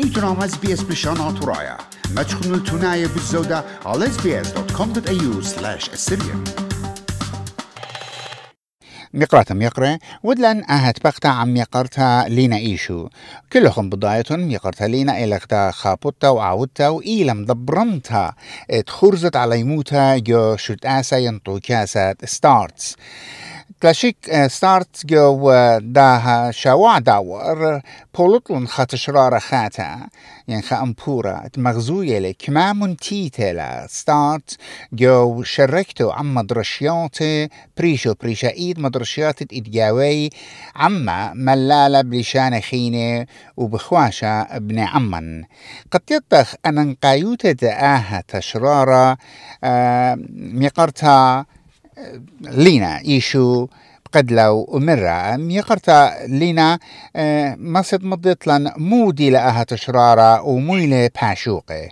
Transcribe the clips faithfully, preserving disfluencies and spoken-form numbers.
برنامج اس بي اس بشان ترايا ما تكونوا التناية بالزودة على اس بي اس دوت كوم دوت اي يو سلاش السريان. مقرأة مقرأة ودلن أهت بقتا عم مقرتا لينا إيشو كلهم بضايتهم مقرتا لينا إلغتا خابوتا وعاودتا وإيلا مدبرمتا تخرزت على يموتا جو شد آسا ينطو كاسات ستارتس تلاشيك ستارت جو داها شواع داور بولطلن خات شرارة خاتا يعني خا أمبورا تمغزوية لك ما منتيتة ستارت جو شركتو عم مدرشياتي بريشو بريشا إيد مدرشيات إدجاوي عما ملالة بلشان خينة وبخواشة ابن عمن قد يطخ أن نقايوتة دآها تشرارة آه ميقرتها لينا إيشو قد لو مرة ميقرتا لينا آه مصد مضيطلن مودي لأها تشرارة ومويلة باشوقة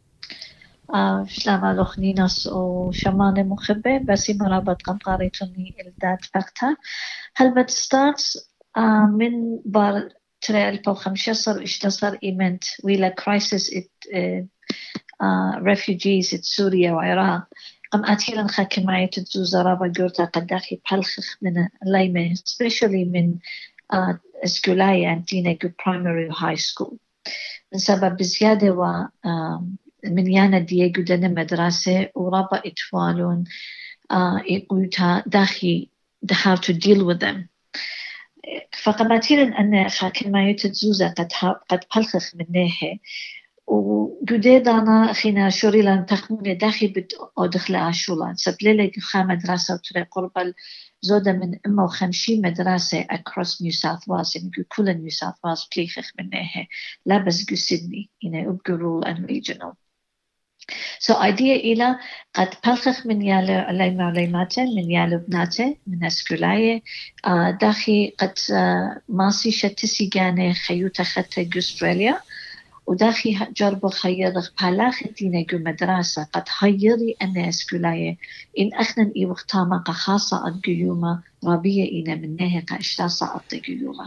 آه شلام ألوخ نيناس وشمان مخبة بس مرابط قمقاريتوني إلداد فقطة هل بتستارت آه من بار ترى ألف وخمسة عشر اشتصر إيمنت ويلا كرايسيس إت آه آه ريفوجيز إت سوريا وعراق قم أتيلا خاكي معي تتزوزارا بجورتا قداخي بحلخخ من اللايمة especially من آه اسكولايا انتينا جو primary high school من سبب زيادة و آه من يانا دييغو دنا مدرسة ورابا إتوالون آه يقولتا داخي how to deal with them فقماتيلا أن خاكي معي تتزوزا قد, قد بحلخخ من ناحية وجديدنا خينا شوريلان تخمون داخل بد أدخل عشولان سبليلة خا مدرسة وترى قرب زودة من إما وخمسين مدرسة across New South Wales يعني كل New South Wales بليخخ منها لا بس جو سيدني يعني أبقى rural and regional so idea إلى قد بلخخ من يالو عليما عليماته من يالو بناته من أسكولاية داخل قد ماسي شتسي جاني خيوتا خطة أستراليا وداخي جربوا خيرخ بلاخ دينا جو مدرسة قد خيري أن أسكولاية إن أخنا إي وقتاما خاصة الجيومة ربية إنا منها كاشتاصة الجيومة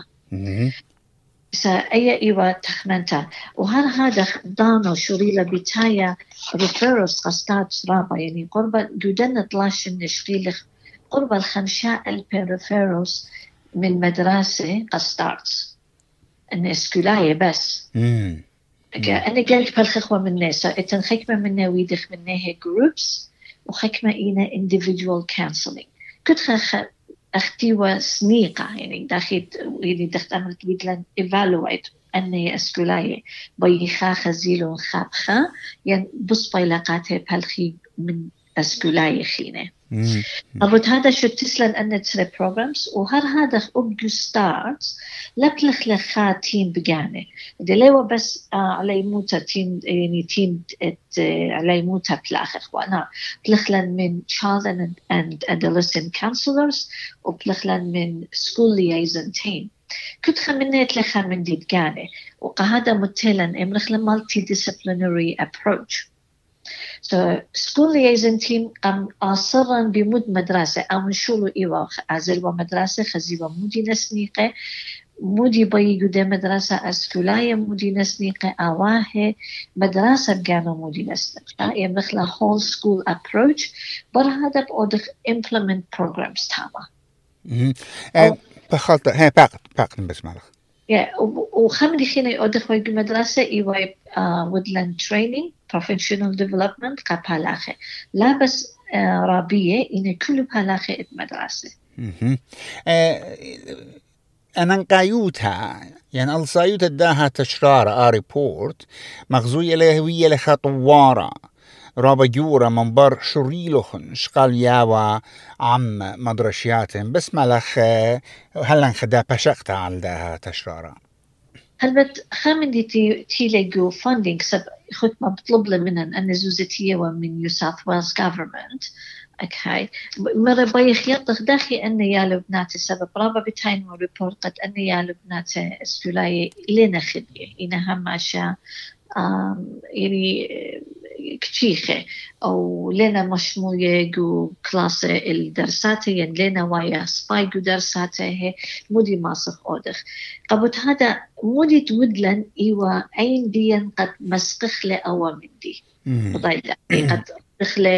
سأي إيوة تخمنتا وهذا هذا دانو شريلة بتايا ريفيروس قستات رابا يعني قرب جودنا طلاش نشغيلخ قرب الخمسة ألف ريفيروس من مدرسة قستات أن أسكولاية بس أنا قلت بالخخوة من الناس إتن خكمة منا ويدخ منها groups وخكمة إينا individual counseling كنت خخ أختيوة سنيقة يعني داخل يعني دخت أمرت ويدلن evaluate أني أسكولاية بيخا خزيلون خابخا يعني بص بيلاقاتها بالخي من أسكولاية خينة أبوت هذا شو تسلن أن تسرى programs وهر هذا أبدو starts لبلخ لخا تيم بجانه دلوا بس آه على موتا تيم يعني تيم آه على موتا بلاخ وأنا بلخلن من child and, and adolescent counselors وبلخلن من school liaison team كنت خمنيت لخا من دي بجانه وقهذا متلن إمرخلن multidisciplinary approach So school liaison team قام أصراً بمود مدرسة أو نشولو إيوا عزل ومدرسة خزيوا مودي نسنيقة مودي بيجو ده مدرسة أسكولاية مودي نسنيقة أواه مدرسة بجانو مودي نسنيقة يمخلا whole school approach بر هذا بأودخ implement programs تاما بخلط هي باقت باقت بس مالك yeah وخمني خينا أودخ ويجو مدرسة إيوا woodland training professional development كبالاخة لا بس رابية إن كل بالاخة المدرسة. أنا نقايوتها يعني الصايوت داها تشرار ريبورت مغزوية لهوية لخطوارة رابا جورا منبر شريلوخن شقال ياوا عم مدرشياتهم بس مالخ هلن خدا بشقتا على داها تشرارة. هلبت خامن دي تي تيليجو funding سب خد ما بطلب له منن أن زوزتية ومن New South Wales government أكهاي مرة بيخ يطخ داخي أن يالو بناتي سبب رابا بتاين وريبورت قد أن يالو بناتي اسكولاي لنا خدية إنها هماشا يعني كتيخة أو لنا مشموية جو كلاس الدرسات ين لنا ويا سباي جو درساته مودي ماسخ أودخ قبض هذا مودي تودلن إيوا أين ديان قد مسقخ له أو مندي وضايدا قد دخله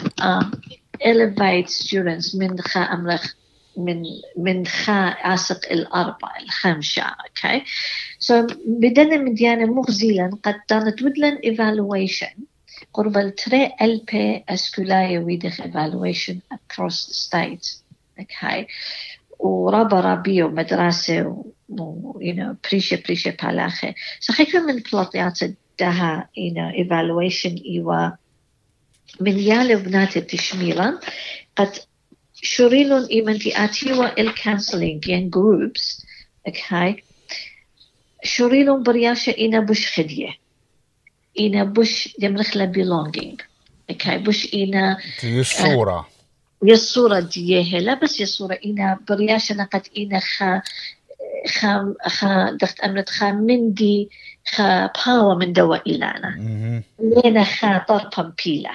elevate students من خا أمرخ من من خا عاسق الأربعة الخمسة okay so بدنا مديانة مغزيلا قد دانت ودلن evaluation قرب التري إل بي أسكولاية ويدخ evaluation across the state okay ورابا رابيو مدرسة و you know بريشة بريشة بالاخة صحيح من بلاطيات دها you know evaluation إيوا من يالي بنات التشميلا قد شوريلون إيمانتي آتيوا الكانسلينج ين جروبس okay شوريلون برياشة إنا بش خدية إنا بش يمرخلا belonging okay بش إنا الصورة يالصورة ديه لا بس يالصورة إنا برياشة نقد إنا خا خا خا دخت أمرت خا مندي خا باوا من دوا إلانا لينا خا طرقا بيلا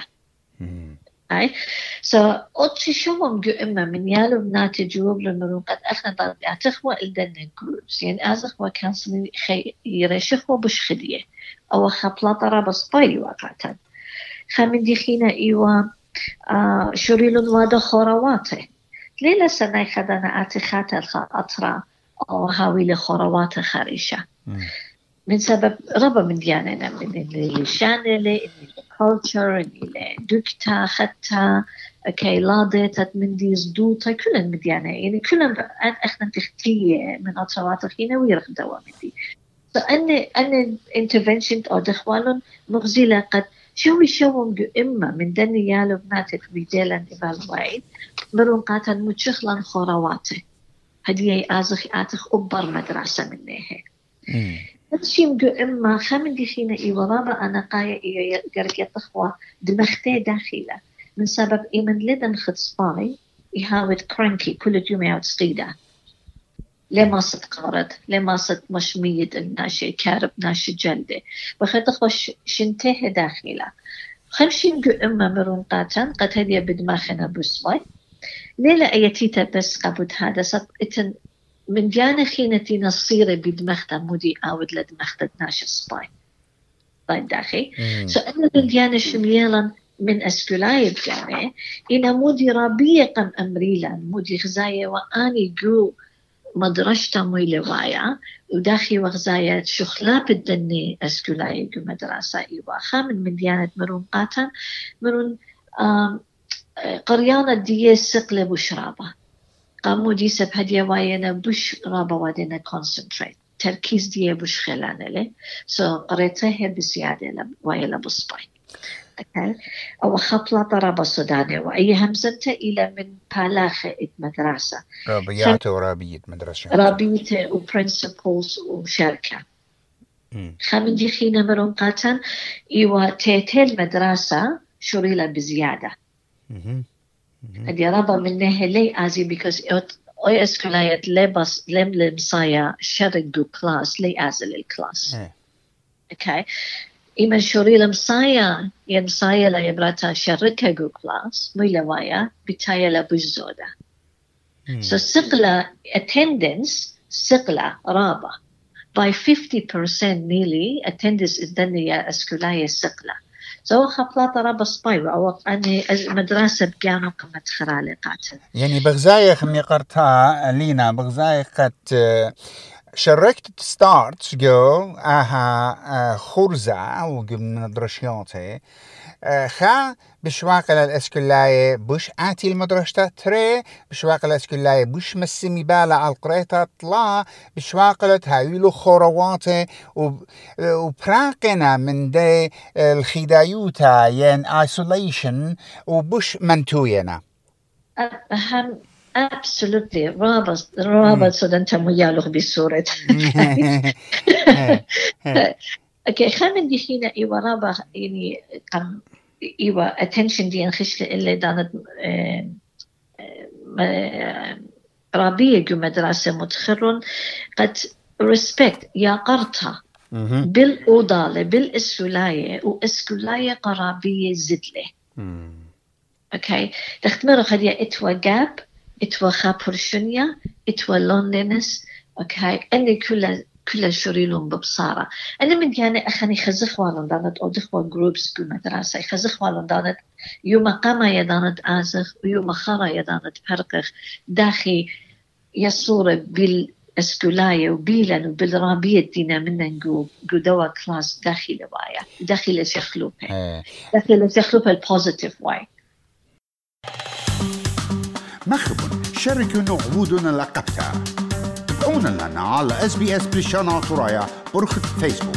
أي so أتشي شوهم جو إما من يالو بناتي جواب للمرون قد أخنا ضربي أتخوى إلدنا جروبس يعني أزخوى كانسلين خي يرشخوى بش خدية أو خبلاطة بس باي وقتا خامن دي خينا إيوا آه شوريلون وادا خوراواته ليلة سنة خدانا آتي خاتر أطرا أو هاويل خوراواته خارشة من سبب ربا من دياننا من اللي شانلي culture اللي دكتا خدتا كي لاضت من دي زدوتا كلن مديانة يعني كلن احنا تختية من أطروات خينا ويرخ دوا من دي فأني أني intervention أو دخوالون مغزيلة قد شوي شوهم جو إما من دني يالو بناتك بيديلن إبالوايد مرون قاتا متشخلان خوراواته هديه آزخ آتخ أبر مدرسة منها تشيم جو إما خامن دي خينا إي ورابا أنا قاية إي قرق يتخوى دمختي داخلة من سبب إيمن لدن خد سباي يهاود كرانكي كل يوم يعود سقيدة لما صد قارد لما صد مشميد الناشي كارب ناشي جلدة بخير تخوى شنته داخلة خمشين جو إما مرون قاتن قد هدية بدماخنا بسباي ليلة أيتيتا بس قبض هذا صد إتن من جانا خينتي نصيرة بدمختها مودي أود لدمختها ناشي سباي طيب داخي سألنا من جانا شميلا من أسكولاي بجانة إنا مودي رابية قم أمريلا مودي غزاية وآني جو مدرشتا مويلوايا وداخي وغزاية شخلاب الدني أسكولاي جو مدرسة إيواخا من من جانا مرون قاتا مرون قريانة دي سقلة بشرابة قاموا دي سب هدية واينا بش رابا وادينا concentrate تركيز دي بش خلانة لي so قريتها بزيادة وايلا بصباي okay. أو خطلة رابا صدانة وأي همزته إلى من بالاخة مدرسة رابيات ورابية مدرسة رابية وبرنسبلز وشركة خامن دي خينا مرون قاتن إيوا تيتيل مدرسة شريلة بزيادة هدي رابا منها لي أزي because أي أسكولايات لبس لم لمصايا شرق جو كلاس لي أزل الكلاس okay إما شريلة مصايا يمصايا لا يبراتا شركة جو كلاس ميلا وايا بتايا لبجزودة so سقلة attendance سقلة رابا by fifty percent nearly attendance is done يا أسكولايا سقلة سو خبلاطة رابا سباي أو أني مدرسة بجانو كما تخرالي قاتل يعني بغزاية خمي قرتها لينا بغزاية قد شركت ستارت جو اها خرزة وقم مدرشياتي خا بشواقل الاسكولاية بش آتي المدرشة تري بشواقل الاسكولاية بش مسمي بالا على القريطة طلا بشواقلت هايلو خورواتي وبراقنا من دي الخدايوتا ين ايسوليشن وبش منتوينا أهم absolutely رابط رابط صدنت ميالوغ بصورة اوكي خامن دي خينا ايوا رابا يعني قم ايوا attention دي انخش اللي دانت رابية جو مدرسة متخرون قد respect يا قرطها بالأوضالة بالإسكولاية وإسكولاية قرابية زدلة. أوكي تختمروا خديا إتوا جاب إتوا خابورشنيا إتوا لونلينس. أوكي أني كل كل شريلهم ببصارة. أنا من يعني أخني خزخ والن دانت أو دخوا جروبس كل مدرسة خزخ والن دانت يوم قام يدانت آزخ ويوم خرا يدانت فرقخ داخي يصور بالإسكولاية وبيلن وبالرابية دينا من نجو جودوا كلاس داخل وايا داخل شخلوبه داخل شخلوبه البوزيتيف واي. مخبون شاركوا عبودنا لقبتها تابعونا لنا على اس بي اس بريشانا ترايا برخة فيسبوك.